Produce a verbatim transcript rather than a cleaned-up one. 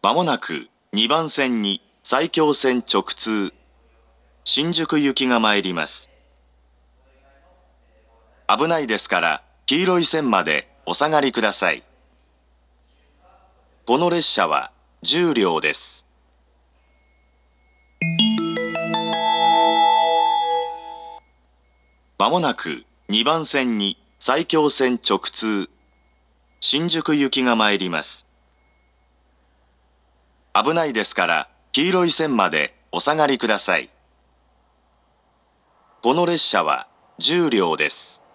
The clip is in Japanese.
まもなくにばん線に埼京線直通、新宿行きが参ります。危ないですから黄色い線までお下がりください。この列車はじゅう両です。まもなくにばん線に埼京線直通、新宿行きが参ります。危ないですから黄色い線までお下がりください。この列車はじゅう両です。